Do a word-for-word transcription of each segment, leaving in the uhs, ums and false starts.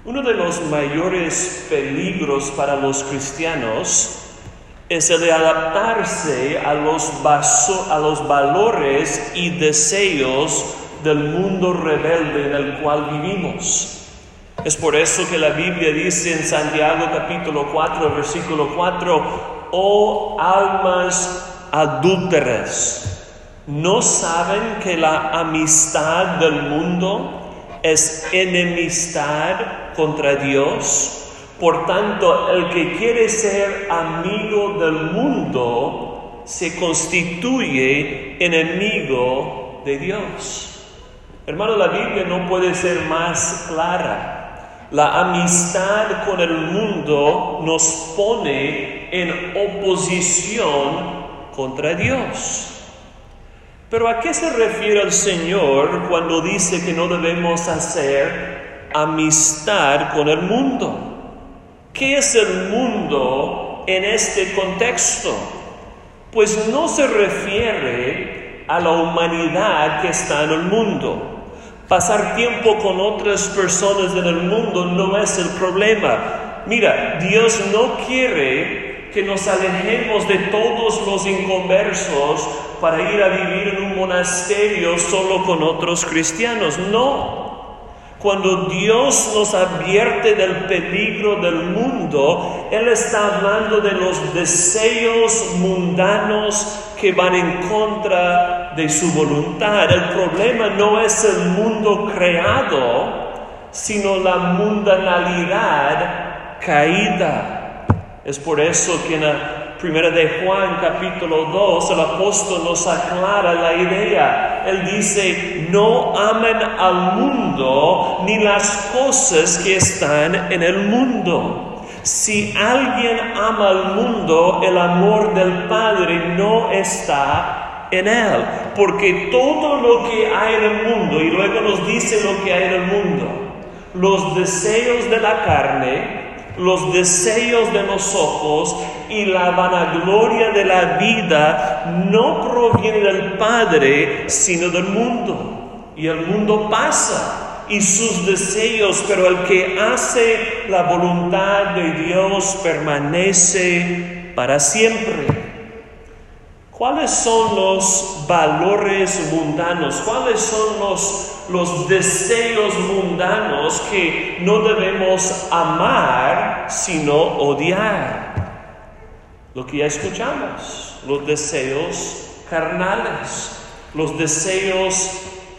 Uno de los mayores peligros para los cristianos es el de adaptarse a los, vaso, a los valores y deseos del mundo rebelde en el cual vivimos. Es por eso que la Biblia dice en Santiago capítulo cuatro, versículo cuatro, «Oh almas adúlteras, ¿no saben que la amistad del mundo es enemistad contra Dios? Por tanto, el que quiere ser amigo del mundo se constituye enemigo de Dios». Hermano, la Biblia no puede ser más clara. La amistad con el mundo nos pone en oposición contra Dios. Pero ¿a qué se refiere el Señor cuando dice que no debemos hacer amistad con el mundo? ¿Qué es el mundo en este contexto? Pues no se refiere a la humanidad que está en el mundo. Pasar tiempo con otras personas en el mundo no es el problema. Mira, Dios no quiere que nos alejemos de todos los inconversos para ir a vivir en un monasterio solo con otros cristianos. No. Cuando Dios nos advierte del peligro del mundo, Él está hablando de los deseos mundanos que van en contra de su voluntad. El problema no es el mundo creado, sino la mundanalidad caída. Es por eso que en la Primera de Juan, capítulo dos, el apóstol nos aclara la idea. Él dice, no amen al mundo ni las cosas que están en el mundo. Si alguien ama al mundo, el amor del Padre no está en él. Porque todo lo que hay en el mundo, y luego nos dice lo que hay en el mundo, los deseos de la carne, los deseos de los ojos y la vanagloria de la vida no proviene del Padre, sino del mundo. Y el mundo pasa y sus deseos, pero el que hace la voluntad de Dios permanece para siempre. ¿Cuáles son los valores mundanos? ¿Cuáles son los, los deseos mundanos que no debemos amar, sino odiar? Lo que ya escuchamos, los deseos carnales, los deseos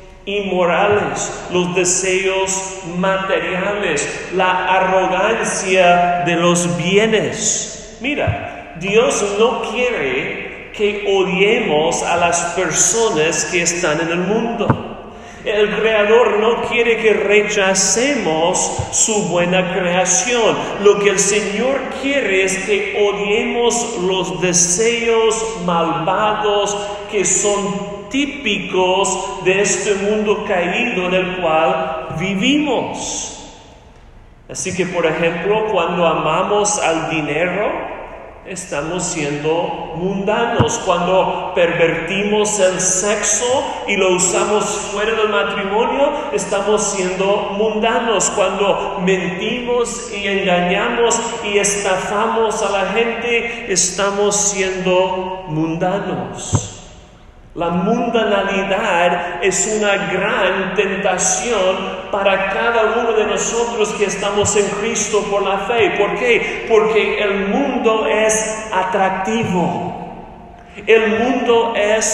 inmorales, los deseos materiales, la arrogancia de los bienes. Mira, Dios no quiere que odiemos a las personas que están en el mundo. El Creador no quiere que rechacemos su buena creación. Lo que el Señor quiere es que odiemos los deseos malvados que son típicos de este mundo caído en el cual vivimos. Así que, por ejemplo, cuando amamos al dinero, estamos siendo mundanos. Cuando pervertimos el sexo y lo usamos fuera del matrimonio, estamos siendo mundanos. Cuando mentimos y engañamos y estafamos a la gente, estamos siendo mundanos. La mundanalidad es una gran tentación para cada uno de nosotros que estamos en Cristo por la fe. ¿Por qué? Porque el mundo es atractivo. El mundo es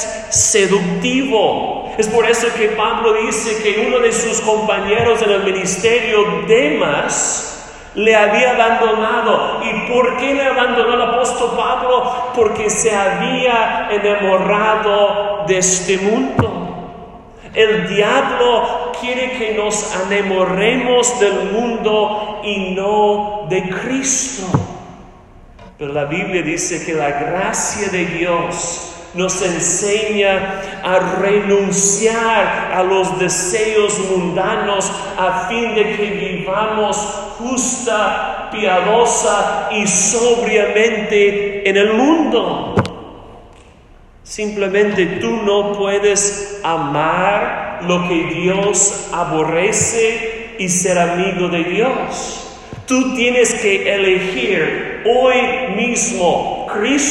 seductivo. Es por eso que Pablo dice que uno de sus compañeros en el ministerio, Demas, le había abandonado. ¿Y por qué le abandonó el apóstol Pablo? Porque se había enamorado de este mundo. El diablo quiere que nos enamoremos del mundo y no de Cristo. Pero la Biblia dice que la gracia de Dios nos enseña a renunciar a los deseos mundanos a fin de que vivamos justa, piadosa y sobriamente en el mundo. Simplemente tú no puedes amar lo que Dios aborrece y ser amigo de Dios. Tú tienes que elegir hoy mismo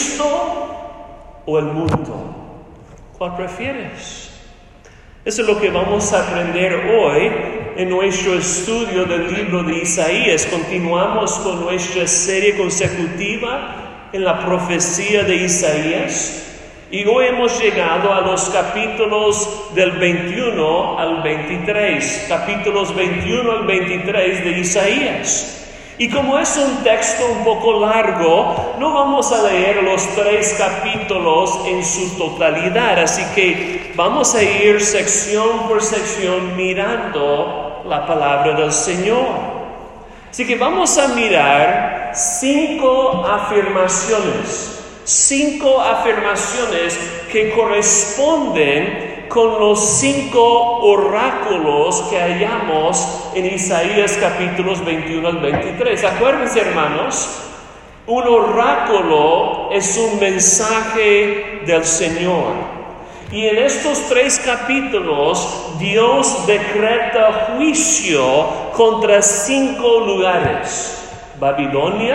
Cristo o el mundo. ¿Cuál prefieres? Eso es lo que vamos a aprender hoy en nuestro estudio del libro de Isaías. Continuamos con nuestra serie consecutiva en la profecía de Isaías. Y hoy hemos llegado a los capítulos del veintiuno al veintitrés. Capítulos veintiuno al veintitrés de Isaías. Y como es un texto un poco largo, no vamos a leer los tres capítulos en su totalidad. Así que vamos a ir sección por sección mirando la palabra del Señor. Así que vamos a mirar cinco afirmaciones. Cinco afirmaciones que corresponden con los cinco oráculos que hallamos en Isaías capítulos veintiuno al veintitrés. Acuérdense, hermanos, un oráculo es un mensaje del Señor. Y en estos tres capítulos, Dios decreta juicio contra cinco lugares: Babilonia,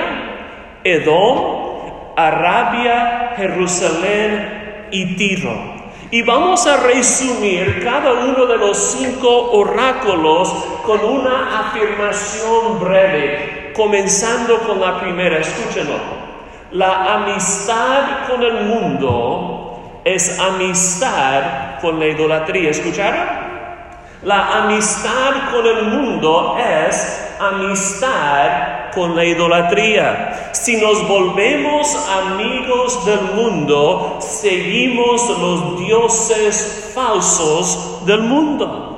Edom, Arabia, Jerusalén y Tiro. Y vamos a resumir cada uno de los cinco oráculos con una afirmación breve, comenzando con la primera. Escúchenlo. La amistad con el mundo es amistad con la idolatría. ¿Escucharon? La amistad con el mundo es amistad con la idolatría. Si nos volvemos amigos del mundo, seguimos los dioses falsos del mundo.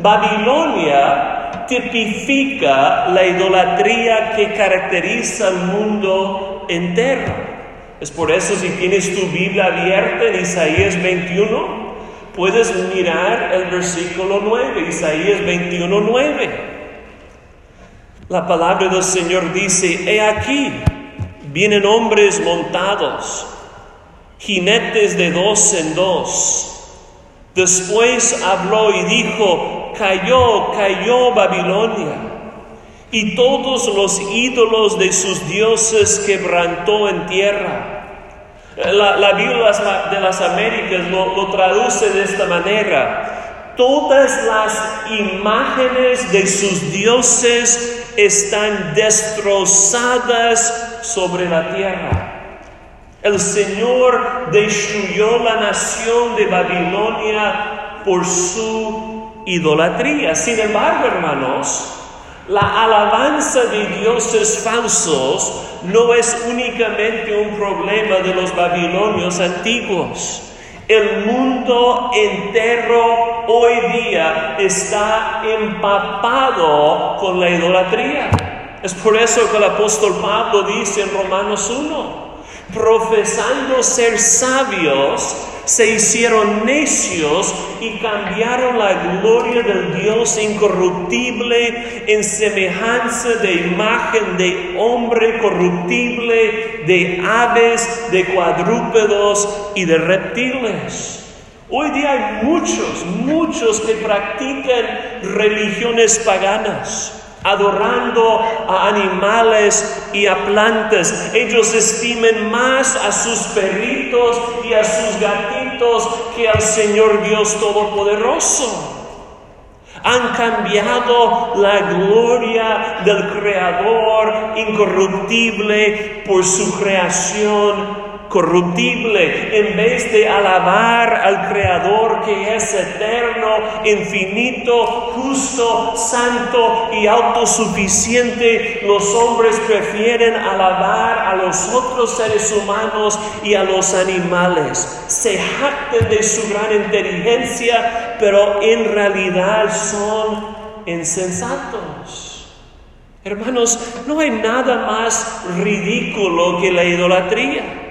Babilonia tipifica la idolatría que caracteriza al mundo entero. Es por eso, si tienes tu Biblia abierta en Isaías veintiuno, puedes mirar el versículo nueve, Isaías veintiuno, nueve. La palabra del Señor dice: he aquí, vienen hombres montados, jinetes de dos en dos. Después habló y dijo: cayó, cayó Babilonia, y todos los ídolos de sus dioses quebrantó en tierra. La, la Biblia de las Américas lo, lo traduce de esta manera: todas las imágenes de sus dioses están destrozadas sobre la tierra. El Señor destruyó la nación de Babilonia por su idolatría. Sin embargo, hermanos, la alabanza de dioses falsos no es únicamente un problema de los babilonios antiguos. El mundo entero hoy día está empapado con la idolatría. Es por eso que el apóstol Pablo dice en Romanos uno: profesando ser sabios, se hicieron necios y cambiaron la gloria del Dios incorruptible en semejanza de imagen de hombre corruptible, de aves, de cuadrúpedos y de reptiles. Hoy día hay muchos, muchos que practican religiones paganas, adorando a animales y a plantas. Ellos estiman más a sus perritos y a sus gatitos que al Señor Dios Todopoderoso. Han cambiado la gloria del Creador incorruptible por su creación corruptible. En vez de alabar al Creador que es eterno, infinito, justo, santo y autosuficiente, los hombres prefieren alabar a los otros seres humanos y a los animales. Se jactan de su gran inteligencia, pero en realidad son insensatos. Hermanos, no hay nada más ridículo que la idolatría.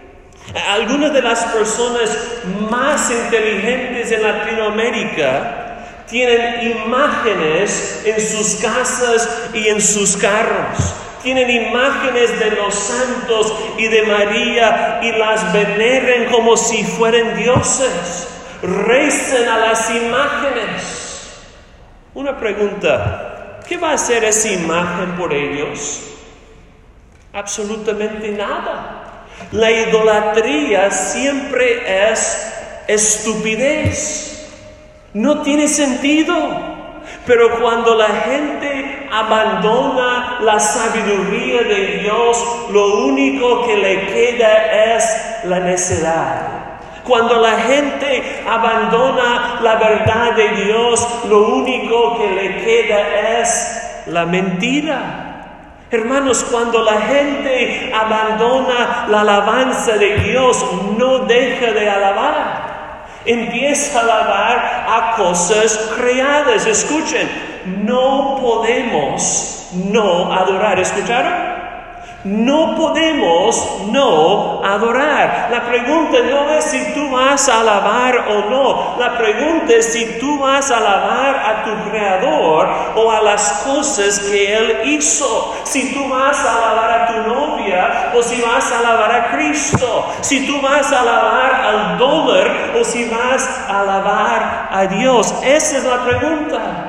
Algunas de las personas más inteligentes en Latinoamérica tienen imágenes en sus casas y en sus carros. Tienen imágenes de los santos y de María y las veneran como si fueran dioses. Rezan a las imágenes. Una pregunta: ¿qué va a hacer esa imagen por ellos? Absolutamente nada. La idolatría siempre es estupidez. No tiene sentido. Pero cuando la gente abandona la sabiduría de Dios, lo único que le queda es la necedad. Cuando la gente abandona la verdad de Dios, lo único que le queda es la mentira. Hermanos, cuando la gente abandona la alabanza de Dios, no deja de alabar. Empieza a alabar a cosas creadas. Escuchen, no podemos no adorar. ¿Escucharon? No podemos no adorar. La pregunta no es si tú vas a alabar o no. La pregunta es si tú vas a alabar a tu Creador o a las cosas que Él hizo. Si tú vas a alabar a tu novia o si vas a alabar a Cristo. Si tú vas a alabar al dólar o si vas a alabar a Dios. Esa es la pregunta.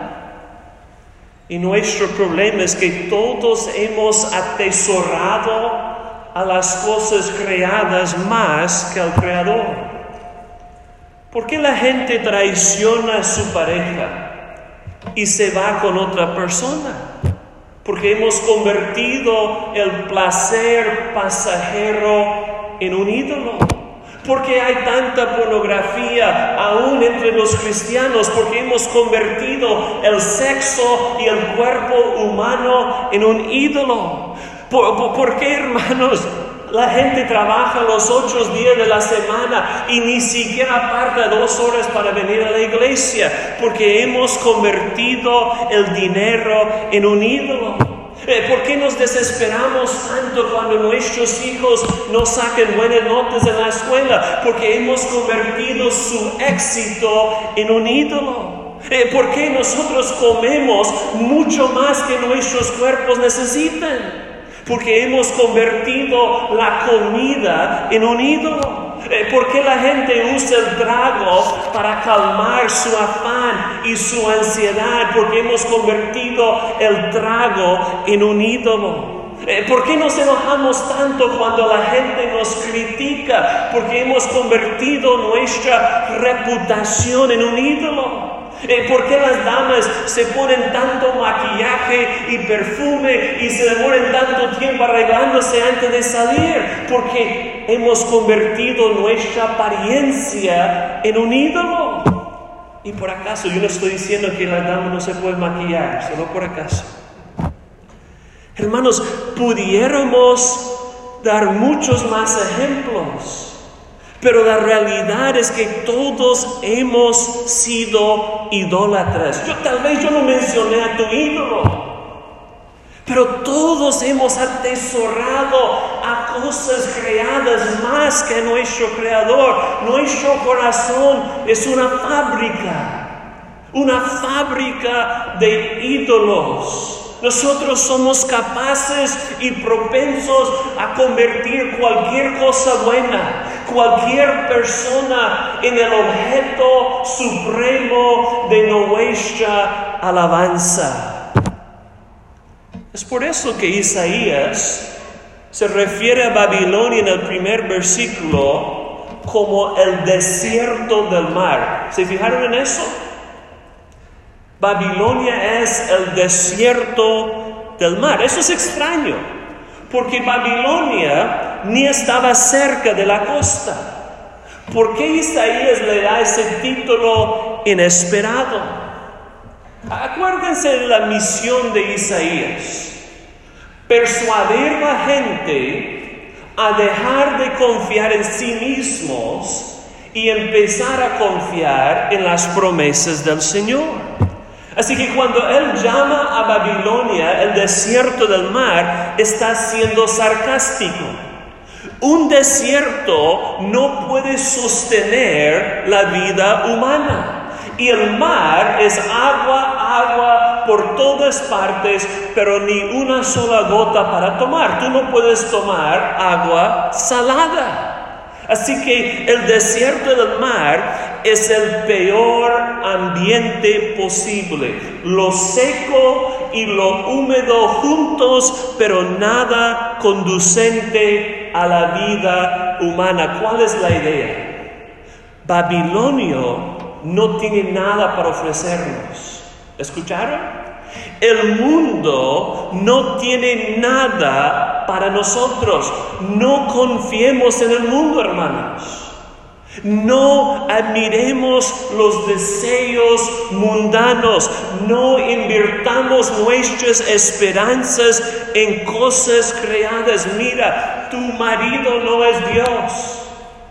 Y nuestro problema es que todos hemos atesorado a las cosas creadas más que al Creador. ¿Por qué la gente traiciona a su pareja y se va con otra persona? Porque hemos convertido el placer pasajero en un ídolo. Porque hay tanta pornografía aún entre los cristianos, porque hemos convertido el sexo y el cuerpo humano en un ídolo. ¿Por, por, por qué, hermanos? La gente trabaja los ocho días de la semana y ni siquiera aparta dos horas para venir a la iglesia, porque hemos convertido el dinero en un ídolo. ¿Por qué nos desesperamos tanto cuando nuestros hijos no saquen buenas notas en la escuela? Porque hemos convertido su éxito en un ídolo. ¿Por qué nosotros comemos mucho más que nuestros cuerpos necesitan? Porque hemos convertido la comida en un ídolo. ¿Por qué la gente usa el trago para calmar su afán y su ansiedad? Porque hemos convertido el trago en un ídolo. ¿Por qué nos enojamos tanto cuando la gente nos critica? Porque hemos convertido nuestra reputación en un ídolo. ¿Por qué las damas se ponen tanto maquillaje y perfume y se demoran tanto tiempo arreglándose antes de salir? Porque hemos convertido nuestra apariencia en un ídolo. Y por acaso, yo no estoy diciendo que las damas no se pueden maquillar, solo por acaso. Hermanos, pudiéramos dar muchos más ejemplos. Pero la realidad es que todos hemos sido idólatras. Yo tal vez yo no mencioné a tu ídolo, pero todos hemos atesorado a cosas creadas más que a nuestro Creador. Nuestro corazón es una fábrica, una fábrica de ídolos. Nosotros somos capaces y propensos a convertir cualquier cosa buena, cualquier persona en el objeto supremo de nuestra alabanza. Es por eso que Isaías se refiere a Babilonia en el primer versículo como el desierto del mar. ¿Se fijaron en eso? Babilonia es el desierto del mar. Eso es extraño, porque Babilonia ni estaba cerca de la costa. ¿Por qué Isaías le da ese título inesperado? Acuérdense de la misión de Isaías: persuadir a la gente a dejar de confiar en sí mismos y empezar a confiar en las promesas del Señor. Así que cuando Él llama a Babilonia el desierto del mar, está siendo sarcástico. Un desierto no puede sostener la vida humana. Y el mar es agua, agua por todas partes, pero ni una sola gota para tomar. Tú no puedes tomar agua salada. Así que el desierto del mar es el peor ambiente posible. Lo seco y lo húmedo juntos, pero nada conducente a la vida humana. ¿Cuál es la idea? Babilonio no tiene nada para ofrecernos. ¿Escucharon? El mundo no tiene nada para nosotros. No confiemos en el mundo, hermanos. No admiremos los deseos mundanos. No invirtamos nuestras esperanzas en cosas creadas. Mira, tu marido no es Dios.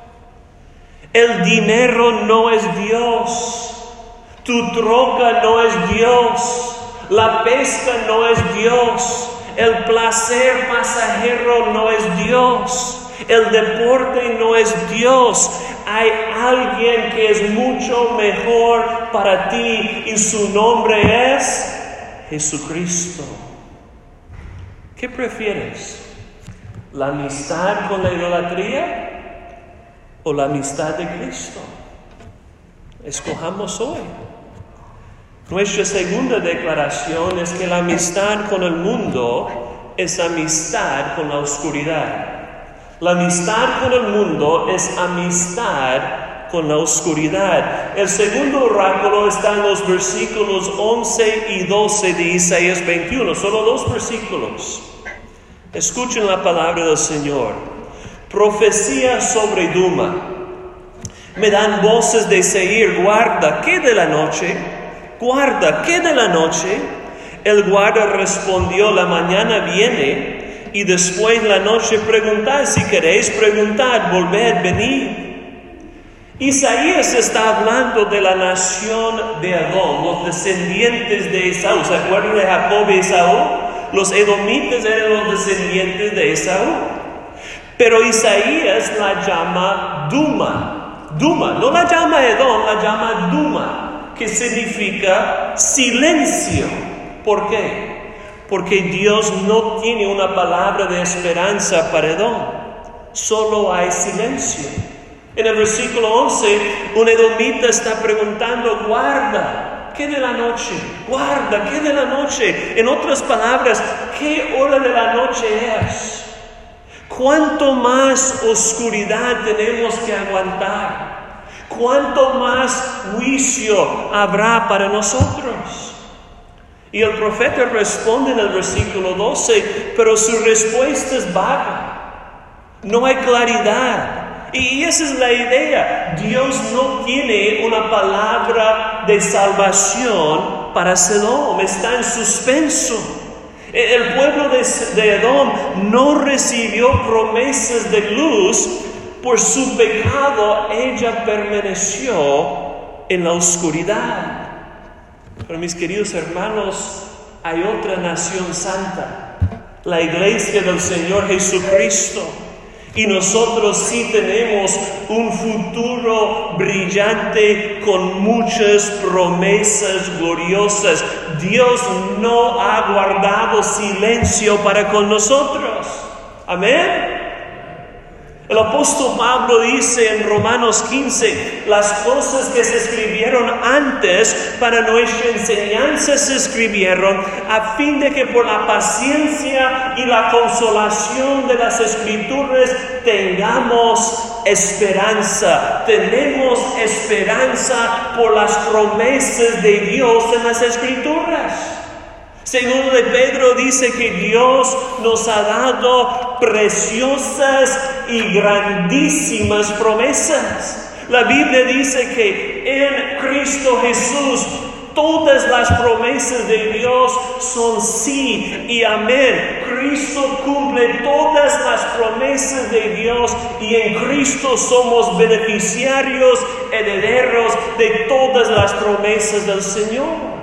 El dinero no es Dios. Tu troca no es Dios. La pesca no es Dios. El placer pasajero no es Dios. El deporte no es Dios. Hay alguien que es mucho mejor para ti y su nombre es Jesucristo. ¿Qué prefieres? ¿La amistad con la idolatría o la amistad de Cristo? Escojamos hoy. Nuestra segunda declaración es que la amistad con el mundo es amistad con la oscuridad. La amistad con el mundo es amistad con la oscuridad. El segundo oráculo está en los versículos once y doce de Isaías veintiuno, solo dos versículos. Escuchen la palabra del Señor. Profecía sobre Duma. Me dan voces de Seir, guarda, ¿qué de la noche? Guarda, ¿qué de la noche? El guarda respondió, la mañana viene, y después la noche preguntad, si queréis preguntad, volved, venid. Isaías está hablando de la nación de Edom, los descendientes de Esaú. ¿Se acuerdan de Jacob y Esaú? Los edomitas eran los descendientes de Esaú. Pero Isaías la llama Duma. Duma, no la llama Edom, la llama Duma, que significa silencio. ¿Por qué? Porque Dios no tiene una palabra de esperanza para Edom. Solo hay silencio. En el versículo once, un edomita está preguntando, guarda, ¿qué de la noche? Guarda, ¿qué de la noche? En otras palabras, ¿qué hora de la noche es? ¿Cuánto más oscuridad tenemos que aguantar? ¿Cuánto más juicio habrá para nosotros? Y el profeta responde en el versículo doce, pero su respuesta es vaga. No hay claridad. Y esa es la idea. Dios no tiene una palabra de salvación para Sedom. Está en suspenso. El pueblo de, de Edom no recibió promesas de luz. Por su pecado, ella permaneció en la oscuridad. Pero mis queridos hermanos, hay otra nación santa, la iglesia del Señor Jesucristo. Y nosotros sí tenemos un futuro brillante con muchas promesas gloriosas. Dios no ha guardado silencio para con nosotros. Amén. El apóstol Pablo dice en Romanos quince, las cosas que se escribieron antes para nuestra enseñanza se escribieron a fin de que por la paciencia y la consolación de las Escrituras tengamos esperanza. Tenemos esperanza por las promesas de Dios en las Escrituras. Segundo de Pedro dice que Dios nos ha dado preciosas y grandísimas promesas. La Biblia dice que en Cristo Jesús todas las promesas de Dios son sí y amén. Cristo cumple todas las promesas de Dios y en Cristo somos beneficiarios, herederos de todas las promesas del Señor.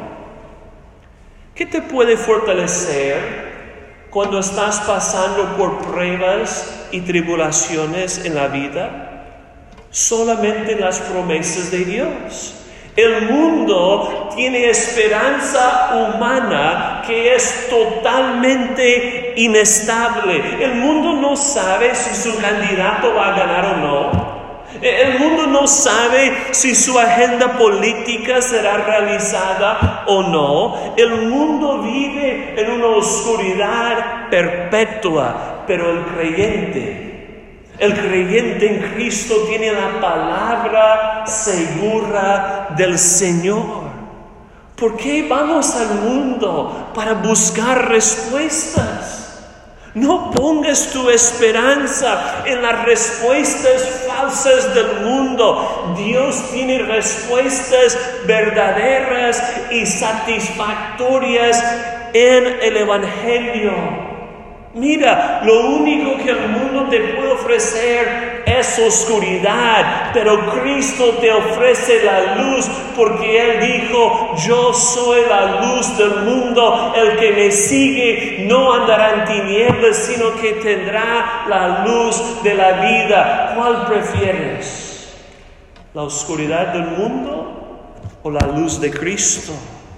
¿Qué te puede fortalecer cuando estás pasando por pruebas y tribulaciones en la vida? Solamente las promesas de Dios. El mundo tiene esperanza humana que es totalmente inestable. El mundo no sabe si su candidato va a ganar o no. El mundo no sabe si su agenda política será realizada o no. El mundo vive en una oscuridad perpetua, pero el creyente, el creyente en Cristo tiene la palabra segura del Señor. ¿Por qué vamos al mundo para buscar respuestas? No pongas tu esperanza en las respuestas falsas del mundo. Dios tiene respuestas verdaderas y satisfactorias en el Evangelio. Mira, lo único que el mundo te puede ofrecer es oscuridad, pero Cristo te ofrece la luz, porque Él dijo: yo soy la luz del mundo, el que me sigue no andará en tinieblas, sino que tendrá la luz de la vida. ¿Cuál prefieres? ¿La oscuridad del mundo o la luz de Cristo?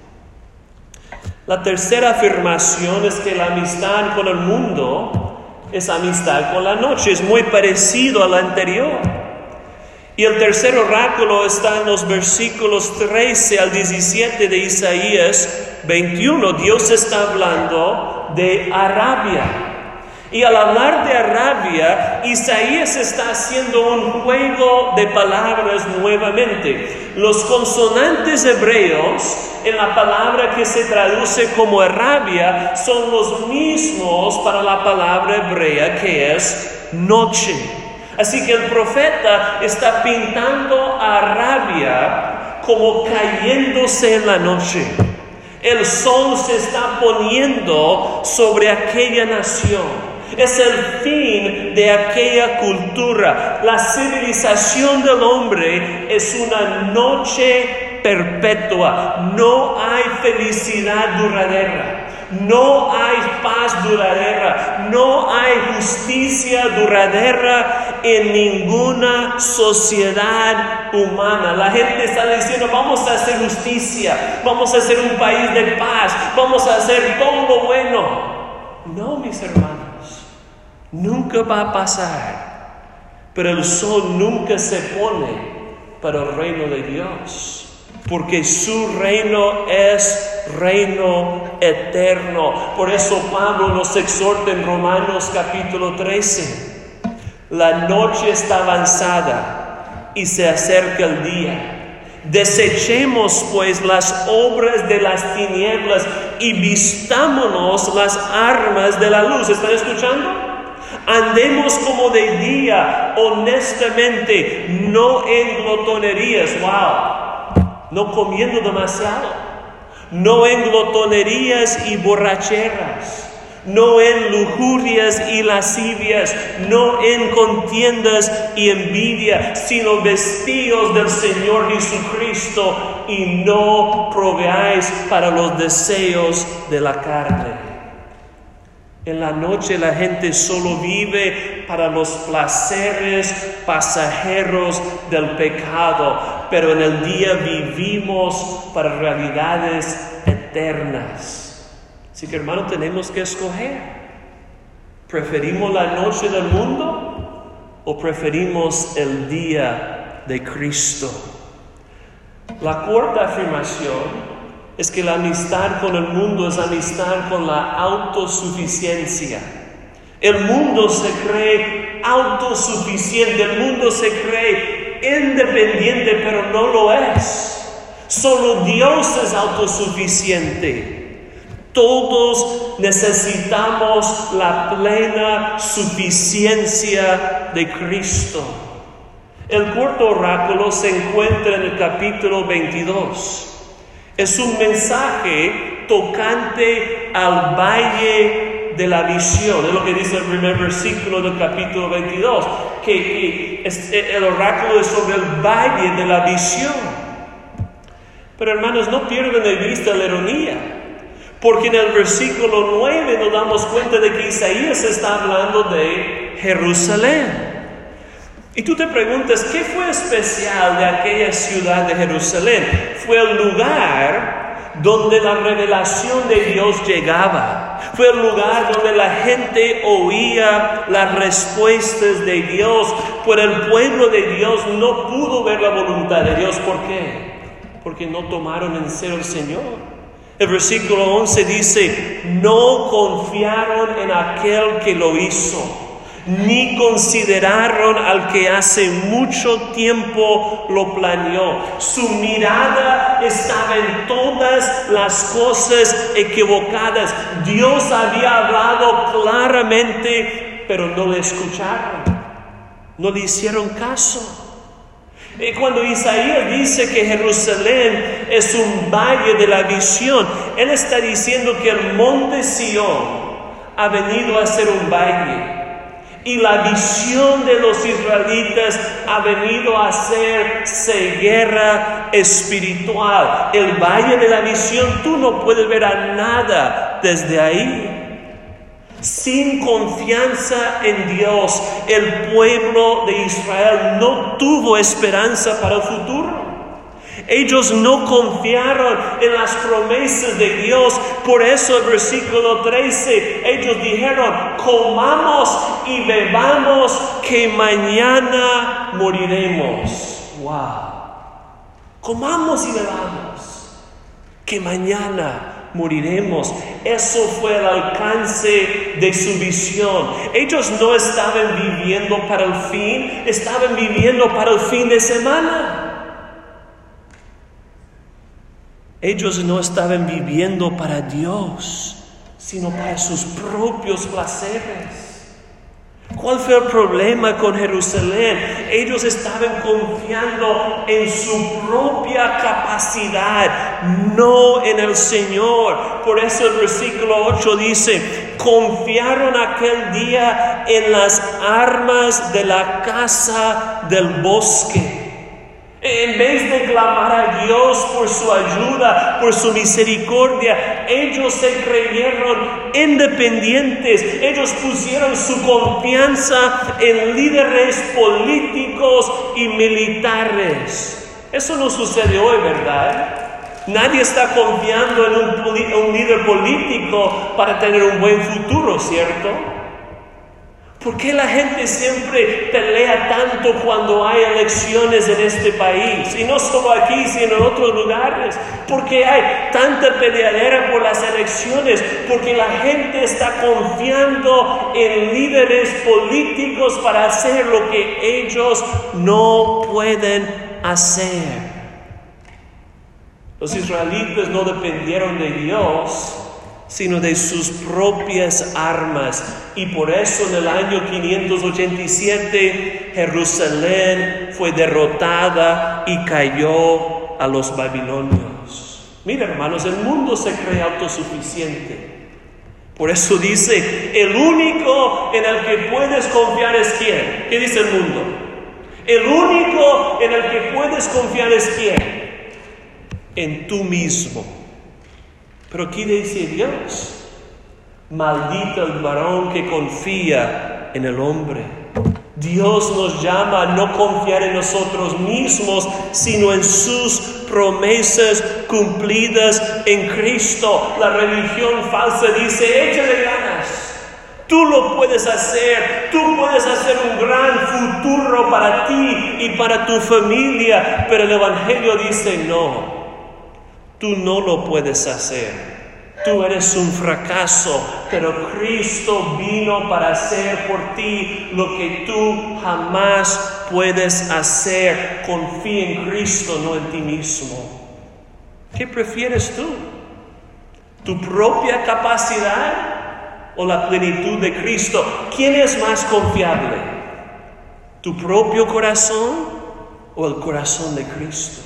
La tercera afirmación es que la amistad con el mundo es amistad con la noche. Es muy parecido a la anterior. Y el tercer oráculo está en los versículos trece al diecisiete de Isaías veintiuno. Dios está hablando de Arabia. Y al hablar de Arabia, Isaías está haciendo un juego de palabras nuevamente. Los consonantes hebreos en la palabra que se traduce como Arabia son los mismos para la palabra hebrea que es noche. Así que el profeta está pintando a Arabia como cayéndose en la noche. El sol se está poniendo sobre aquella nación. Es el fin de aquella cultura. La civilización del hombre es una noche perpetua. No hay felicidad duradera. No hay paz duradera. No hay justicia duradera en ninguna sociedad humana. La gente está diciendo: vamos a hacer justicia. Vamos a hacer un país de paz. Vamos a hacer todo lo bueno. No, mis hermanos. Nunca va a pasar, pero el sol nunca se pone para el reino de Dios, porque su reino es reino eterno. Por eso Pablo nos exhorta en Romanos capítulo trece: la noche está avanzada y se acerca el día. Desechemos pues las obras de las tinieblas y vistámonos las armas de la luz. ¿Están escuchando? Andemos como de día, honestamente, no en glotonerías, wow, no comiendo demasiado, no en glotonerías y borracheras, no en lujurias y lascivias, no en contiendas y envidia, sino vestidos del Señor Jesucristo y no proveáis para los deseos de la carne. En la noche la gente solo vive para los placeres pasajeros del pecado, pero en el día vivimos para realidades eternas. Así que, hermano, tenemos que escoger. ¿Preferimos la noche del mundo o preferimos el día de Cristo? La cuarta afirmación es que la amistad con el mundo es amistad con la autosuficiencia. El mundo se cree autosuficiente, el mundo se cree independiente, pero no lo es. Solo Dios es autosuficiente. Todos necesitamos la plena suficiencia de Cristo. El cuarto oráculo se encuentra en el capítulo veintidós. Es un mensaje tocante al valle de la visión. Es lo que dice el primer versículo del capítulo veintidós. Que, que es, el oráculo es sobre el valle de la visión. Pero, hermanos, no pierdan de vista la ironía. Porque en el versículo nueve nos damos cuenta de que Isaías está hablando de Jerusalén. Y tú te preguntas, ¿qué fue especial de aquella ciudad de Jerusalén? Fue el lugar donde la revelación de Dios llegaba. Fue el lugar donde la gente oía las respuestas de Dios. Pero el pueblo de Dios no pudo ver la voluntad de Dios. ¿Por qué? Porque no tomaron en serio al Señor. El versículo once dice, no confiaron en aquel que lo hizo, ni consideraron al que hace mucho tiempo lo planeó. Su mirada estaba en todas las cosas equivocadas. Dios había hablado claramente, pero no le escucharon, no le hicieron caso. Y cuando Isaías dice que Jerusalén es un valle de la visión, él está diciendo que el monte Sión ha venido a ser un valle. Y la visión de los israelitas ha venido a ser ceguera espiritual. El valle de la visión, tú no puedes ver a nada desde ahí. Sin confianza en Dios, el pueblo de Israel no tuvo esperanza para el futuro. Ellos no confiaron en las promesas de Dios. Por eso el versículo trece, ellos dijeron, comamos y bebamos que mañana moriremos. Wow. Comamos y bebamos que mañana moriremos. Eso fue el alcance de su visión. Ellos no estaban viviendo para el fin, estaban viviendo para el fin de semana. Ellos no estaban viviendo para Dios, sino para sus propios placeres. ¿Cuál fue el problema con Jerusalén? Ellos estaban confiando en su propia capacidad, no en el Señor. Por eso el versículo ocho dice, confiaron aquel día en las armas de la casa del bosque. En vez de clamar a Dios por su ayuda, por su misericordia, ellos se creyeron independientes. Ellos pusieron su confianza en líderes políticos y militares. Eso no sucede hoy, ¿verdad? Nadie está confiando en un, poli- un líder político para tener un buen futuro, ¿cierto? ¿Por qué la gente siempre pelea tanto cuando hay elecciones en este país? Y no solo aquí, sino en otros lugares. ¿Por qué hay tanta peleadera por las elecciones? Porque la gente está confiando en líderes políticos para hacer lo que ellos no pueden hacer. Los israelitas no dependieron de Dios, sino de sus propias armas. Y por eso en el año quinientos ochenta y siete Jerusalén fue derrotada y cayó a los babilonios. Mira, hermanos, el mundo se cree autosuficiente. Por eso dice, el único en el que puedes confiar es ¿quién? ¿Qué dice el mundo? El único en el que puedes confiar es ¿quién? En tú mismo. Pero ¿qué dice Dios? Maldito el varón que confía en el hombre. Dios nos llama a no confiar en nosotros mismos, sino en sus promesas cumplidas en Cristo. La religión falsa dice, échale ganas. Tú lo puedes hacer. Tú puedes hacer un gran futuro para ti y para tu familia. Pero el Evangelio dice, no. Tú no lo puedes hacer. Tú eres un fracaso, pero Cristo vino para hacer por ti lo que tú jamás puedes hacer. Confía en Cristo, no en ti mismo. ¿Qué prefieres tú? ¿Tu propia capacidad o la plenitud de Cristo? ¿Quién es más confiable? ¿Tu propio corazón o el corazón de Cristo?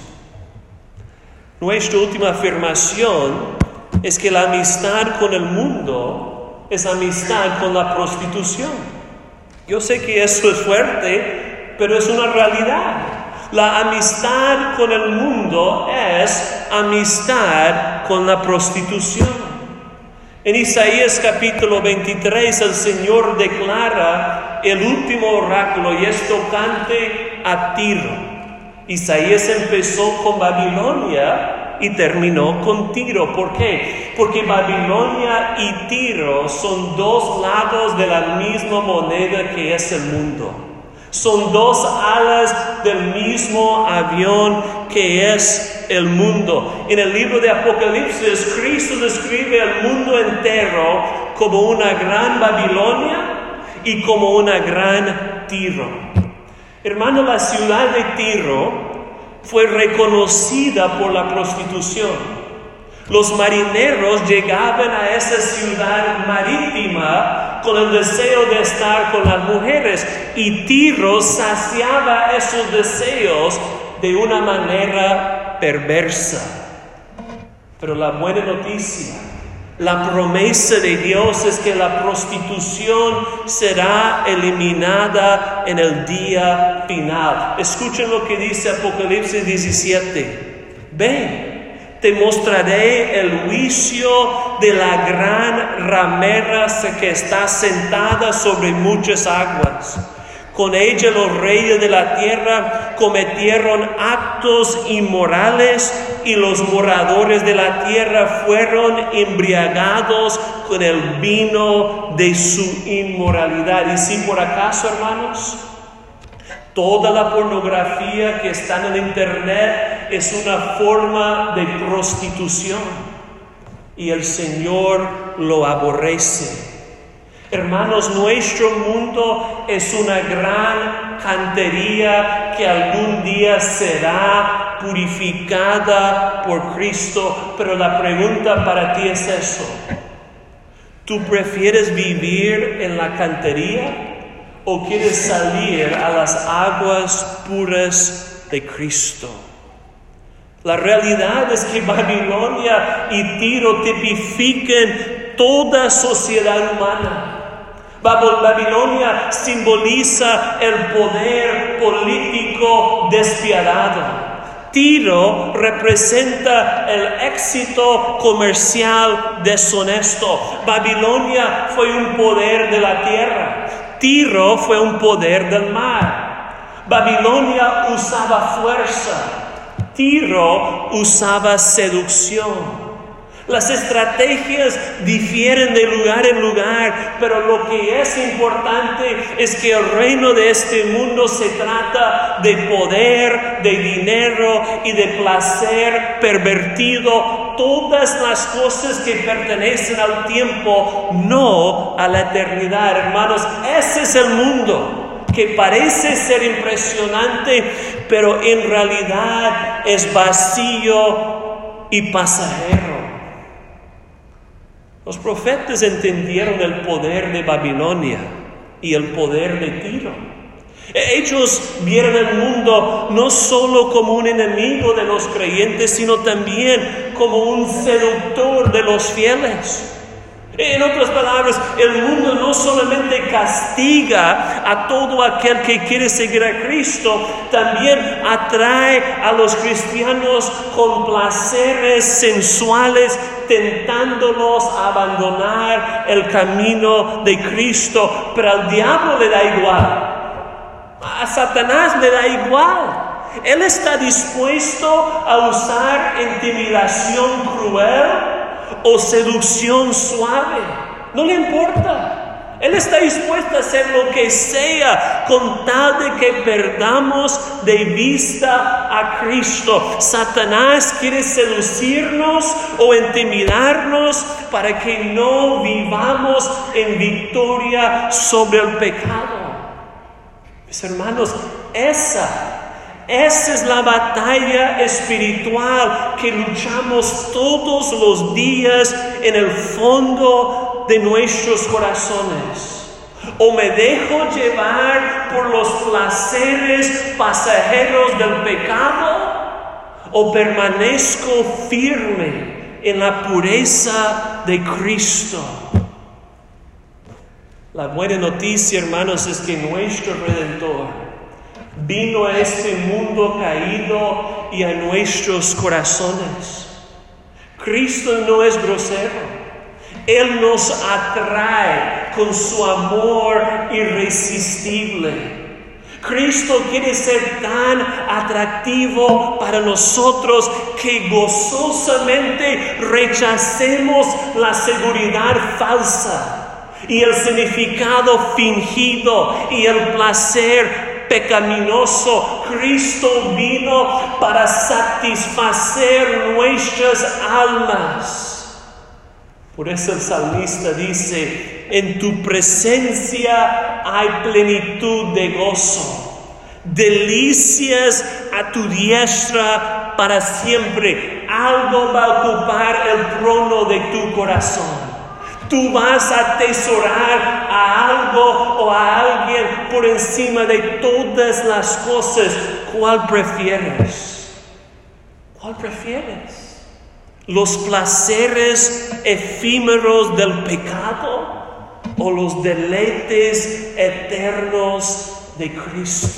Nuestra última afirmación es que la amistad con el mundo es amistad con la prostitución. Yo sé que eso es fuerte, pero es una realidad. La amistad con el mundo es amistad con la prostitución. En Isaías capítulo veintitrés el Señor declara el último oráculo y es tocante a Tiro. Isaías empezó con Babilonia y terminó con Tiro. ¿Por qué? Porque Babilonia y Tiro son dos lados de la misma moneda que es el mundo. Son dos alas del mismo avión que es el mundo. En el libro de Apocalipsis, Cristo describe el mundo entero como una gran Babilonia y como una gran Tiro. Hermano, la ciudad de Tiro fue reconocida por la prostitución. Los marineros llegaban a esa ciudad marítima con el deseo de estar con las mujeres, y Tiro saciaba esos deseos de una manera perversa. Pero la buena noticia, la promesa de Dios es que la prostitución será eliminada en el día final. Escuchen lo que dice Apocalipsis diecisiete. Ven, te mostraré el juicio de la gran ramera que está sentada sobre muchas aguas. Con ella los reyes de la tierra cometieron actos inmorales, y los moradores de la tierra fueron embriagados con el vino de su inmoralidad. Y si por acaso, hermanos, toda la pornografía que está en el internet es una forma de prostitución, y el Señor lo aborrece. Hermanos, nuestro mundo es una gran cantería que algún día será purificada por Cristo. Pero la pregunta para ti es eso: ¿tú prefieres vivir en la cantería o quieres salir a las aguas puras de Cristo? La realidad es que Babilonia y Tiro tipifican toda sociedad humana. Babilonia simboliza el poder político despiadado. Tiro representa el éxito comercial deshonesto. Babilonia fue un poder de la tierra. Tiro fue un poder del mar. Babilonia usaba fuerza. Tiro usaba seducción. Las estrategias difieren de lugar en lugar, pero lo que es importante es que el reino de este mundo se trata de poder, de dinero y de placer pervertido. Todas las cosas que pertenecen al tiempo, no a la eternidad. Hermanos, ese es el mundo que parece ser impresionante, pero en realidad es vacío y pasajero. Los profetas entendieron el poder de Babilonia y el poder de Tiro. Ellos vieron el mundo no solo como un enemigo de los creyentes, sino también como un seductor de los fieles. En otras palabras, el mundo no solamente castiga a todo aquel que quiere seguir a Cristo, también atrae a los cristianos con placeres sensuales, tentándolos a abandonar el camino de Cristo. Pero al diablo le da igual, a Satanás le da igual. Él está dispuesto a usar intimidación cruel o seducción suave, no le importa. Él está dispuesto a hacer lo que sea con tal de que perdamos de vista a Cristo. Satanás quiere seducirnos o intimidarnos para que no vivamos en victoria sobre el pecado. Mis hermanos, esa Esa es la batalla espiritual que luchamos todos los días en el fondo de nuestros corazones. O me dejo llevar por los placeres pasajeros del pecado, o permanezco firme en la pureza de Cristo. La buena noticia, hermanos, es que nuestro Redentor vino a este mundo caído y a nuestros corazones. Cristo no es grosero. Él nos atrae con su amor irresistible. Cristo quiere ser tan atractivo para nosotros que gozosamente rechacemos la seguridad falsa y el significado fingido y el placer pecaminoso. Cristo vino para satisfacer nuestras almas. Por eso el salmista dice: en tu presencia hay plenitud de gozo, delicias a tu diestra para siempre. Algo va a ocupar el trono de tu corazón. Tú vas a atesorar a algo o a alguien por encima de todas las cosas. ¿Cuál prefieres? ¿Cuál prefieres? ¿Los placeres efímeros del pecado o los deleites eternos de Cristo?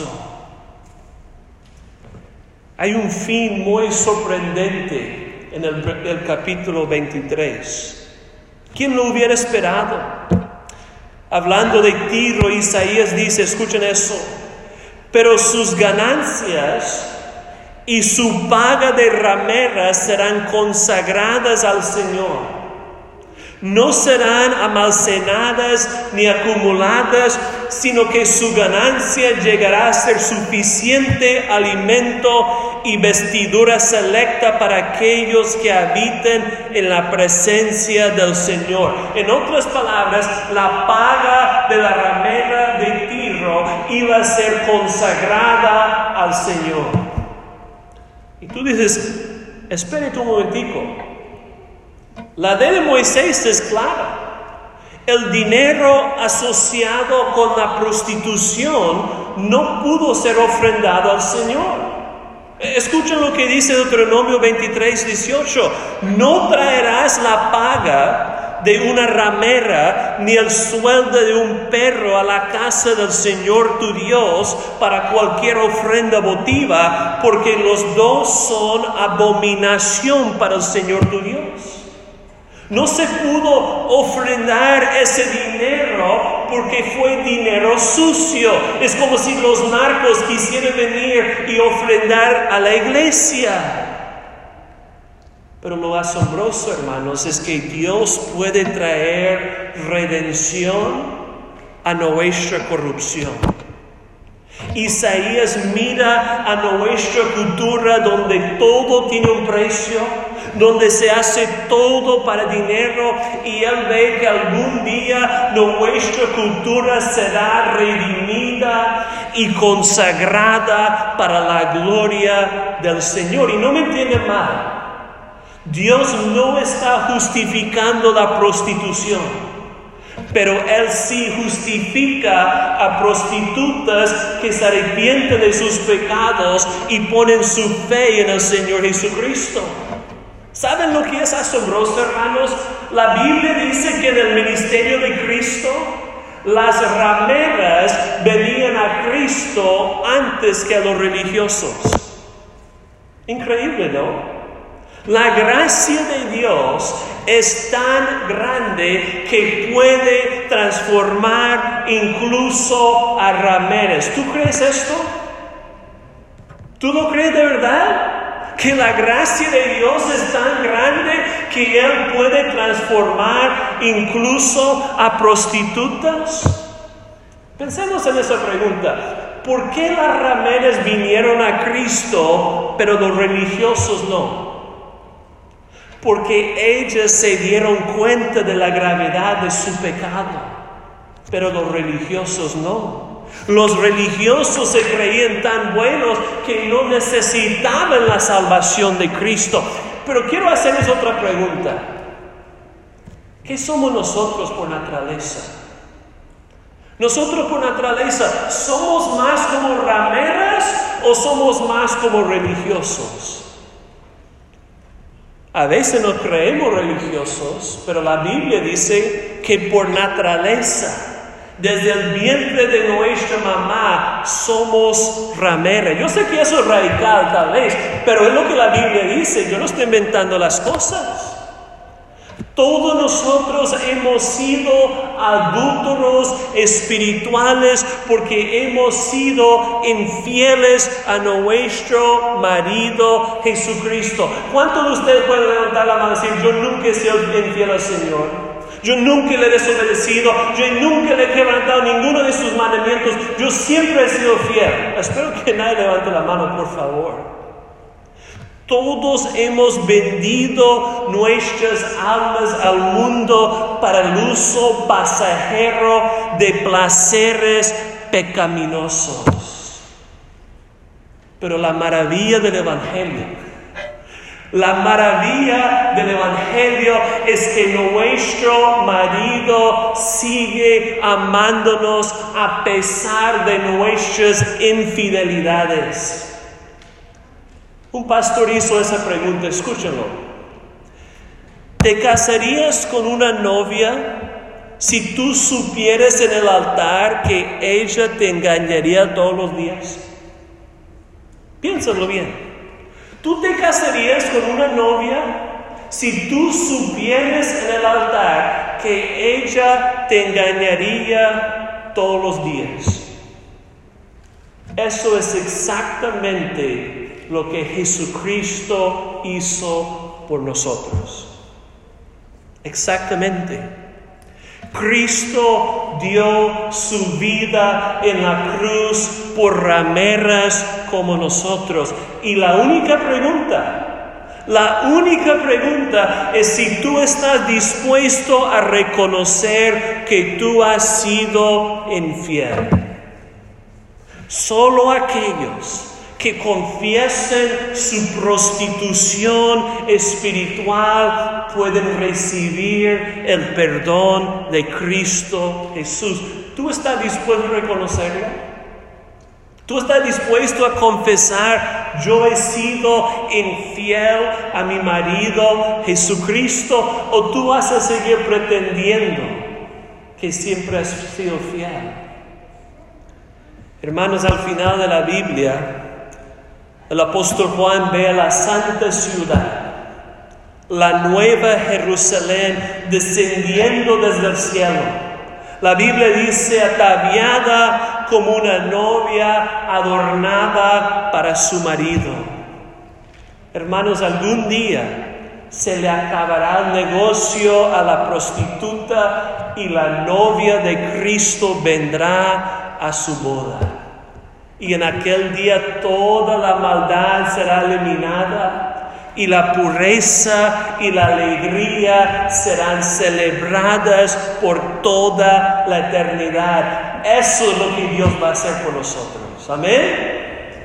Hay un fin muy sorprendente en el, el capítulo veintitrés. ¿Quién lo hubiera esperado? Hablando de Tiro, Isaías dice, escuchen eso: pero sus ganancias y su paga de rameras serán consagradas al Señor. No serán almacenadas ni acumuladas, sino que su ganancia llegará a ser suficiente alimento y vestidura selecta para aquellos que habiten en la presencia del Señor. En otras palabras, la paga de la ramera de Tiro iba a ser consagrada al Señor. Y tú dices, espérate un momentico. La ley de Moisés es clara. El dinero asociado con la prostitución no pudo ser ofrendado al Señor. Escuchen lo que dice Deuteronomio veintitrés, dieciocho. No traerás la paga de una ramera ni el sueldo de un perro a la casa del Señor tu Dios para cualquier ofrenda votiva, porque los dos son abominación para el Señor tu Dios. No se pudo ofrendar ese dinero porque fue dinero sucio. Es como si los narcos quisieran venir y ofrendar a la iglesia. Pero lo asombroso, hermanos, es que Dios puede traer redención a nuestra corrupción. Isaías mira a nuestra cultura donde todo tiene un precio, donde se hace todo para dinero, y él ve que algún día nuestra cultura será redimida y consagrada para la gloria del Señor. Y no me entienden mal, Dios no está justificando la prostitución, pero Él sí justifica a prostitutas que se arrepienten de sus pecados y ponen su fe en el Señor Jesucristo. ¿Saben lo que es asombroso, hermanos? La Biblia dice que en el ministerio de Cristo, las rameras venían a Cristo antes que a los religiosos. Increíble, ¿no? La gracia de Dios es tan grande que puede transformar incluso a rameras. ¿Tú crees esto? ¿Tú lo crees de verdad? Que la gracia de Dios es tan grande que Él puede transformar incluso a prostitutas. Pensemos en esa pregunta. ¿Por qué las rameras vinieron a Cristo, pero los religiosos no? Porque ellas se dieron cuenta de la gravedad de su pecado, pero los religiosos no. Los religiosos se creían tan buenos que no necesitaban la salvación de Cristo. Pero quiero hacerles otra pregunta. ¿Qué somos nosotros por naturaleza? Nosotros por naturaleza, ¿somos más como rameras o somos más como religiosos? A veces nos creemos religiosos, pero la Biblia dice que por naturaleza, desde el vientre de nuestra mamá, somos rameras. Yo sé que eso es radical tal vez, pero es lo que la Biblia dice. Yo no estoy inventando las cosas. Todos nosotros hemos sido adúlteros espirituales porque hemos sido infieles a nuestro marido Jesucristo. ¿Cuántos de ustedes pueden levantar la mano y decir, yo nunca he sido infiel al Señor? Yo nunca le he desobedecido, yo nunca le he quebrantado ninguno de sus mandamientos, yo siempre he sido fiel. Espero que nadie levante la mano, por favor. Todos hemos vendido nuestras almas al mundo para el uso pasajero de placeres pecaminosos. Pero la maravilla del Evangelio, la maravilla del Evangelio es que nuestro marido sigue amándonos a pesar de nuestras infidelidades. Un pastor hizo esa pregunta, escúchenlo. ¿Te casarías con una novia si tú supieras en el altar que ella te engañaría todos los días? Piénsalo bien. ¿Tú te casarías con una novia si tú supieras en el altar que ella te engañaría todos los días? Eso es exactamente lo que Jesucristo hizo por nosotros. Exactamente. Cristo dio su vida en la cruz por rameras como nosotros. Y la única pregunta, la única pregunta es si tú estás dispuesto a reconocer que tú has sido infiel. Solo aquellos que confiesen su prostitución espiritual pueden recibir el perdón de Cristo Jesús. ¿Tú estás dispuesto a reconocerlo? ¿Tú estás dispuesto a confesar, yo he sido infiel a mi marido Jesucristo? ¿O tú vas a seguir pretendiendo que siempre has sido fiel? Hermanos, al final de la Biblia, el apóstol Juan ve a la santa ciudad, la nueva Jerusalén, descendiendo desde el cielo. La Biblia dice, ataviada como una novia adornada para su marido. Hermanos, algún día se le acabará el negocio a la prostituta y la novia de Cristo vendrá a su boda. Y en aquel día toda la maldad será eliminada y la pureza y la alegría serán celebradas por toda la eternidad. Eso es lo que Dios va a hacer por nosotros. Amén.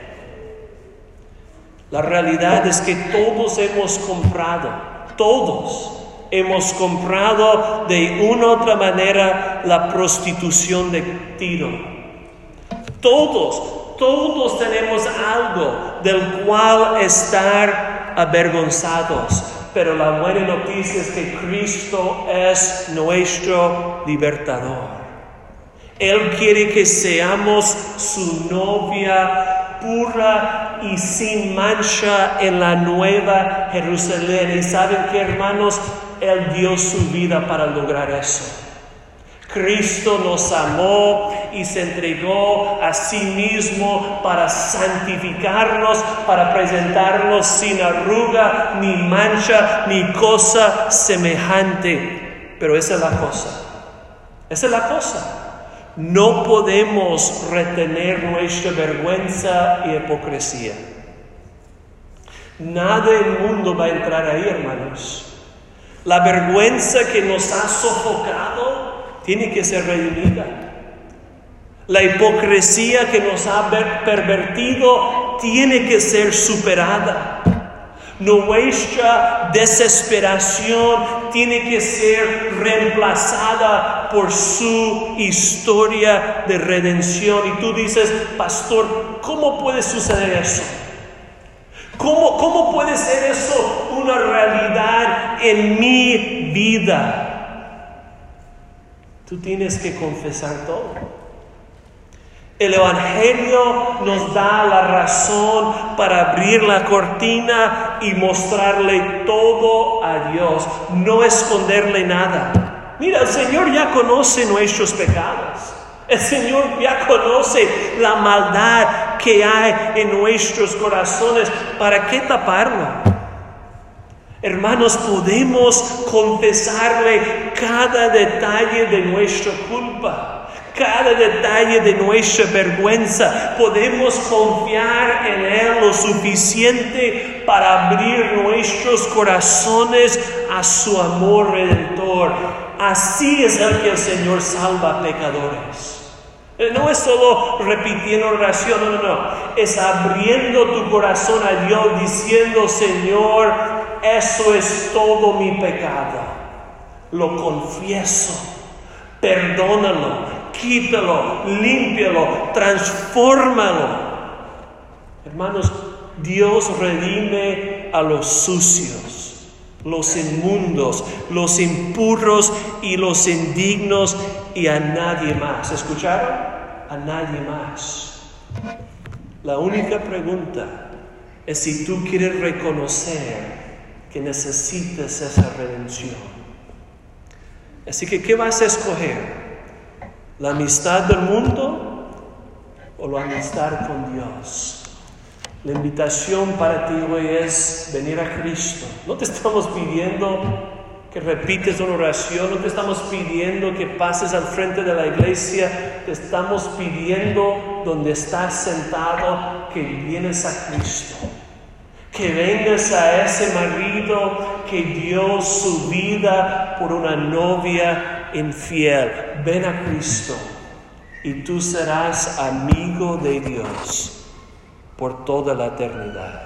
La realidad es que todos hemos comprado, todos hemos comprado de una u otra manera la prostitución de Tiro. Todos. Todos tenemos algo del cual estar avergonzados, pero la buena noticia es que Cristo es nuestro libertador. Él quiere que seamos su novia pura y sin mancha en la nueva Jerusalén. ¿Y saben qué, hermanos? Él dio su vida para lograr eso. Cristo nos amó y se entregó a sí mismo para santificarnos, para presentarnos sin arruga, ni mancha, ni cosa semejante. Pero esa es la cosa. Esa es la cosa. No podemos retener nuestra vergüenza y hipocresía. Nada del mundo va a entrar ahí, hermanos. La vergüenza que nos ha sofocado tiene que ser redimida. La hipocresía que nos ha pervertido tiene que ser superada. Nuestra desesperación tiene que ser reemplazada por su historia de redención. Y tú dices, pastor, ¿cómo puede suceder eso? ¿Cómo, cómo puede ser eso una realidad en mi vida? Tú tienes que confesar todo. El Evangelio nos da la razón para abrir la cortina y mostrarle todo a Dios, no esconderle nada. Mira, el Señor ya conoce nuestros pecados. El Señor ya conoce la maldad que hay en nuestros corazones. ¿Para qué taparlo? Hermanos, podemos confesarle cada detalle de nuestra culpa, cada detalle de nuestra vergüenza. Podemos confiar en Él lo suficiente para abrir nuestros corazones a su amor redentor. Así es el que el Señor salva a pecadores. No es solo repitiendo oración, no, no, no. Es abriendo tu corazón a Dios diciendo, Señor, eso es todo mi pecado. Lo confieso. Perdónalo, quítalo, límpialo, transfórmalo. Hermanos, Dios redime a los sucios, los inmundos, los impuros y los indignos, y a nadie más. ¿Escucharon? A nadie más. La única pregunta es si tú quieres reconocer que necesitas esa redención. Así que, ¿qué vas a escoger? ¿La amistad del mundo o la amistad con Dios? La invitación para ti hoy es venir a Cristo. No te estamos pidiendo que repites una oración, no te estamos pidiendo que pases al frente de la iglesia, te estamos pidiendo donde estás sentado que vienes a Cristo. Que vengas a ese marido que dio su vida por una novia infiel. Ven a Cristo y tú serás amigo de Dios por toda la eternidad.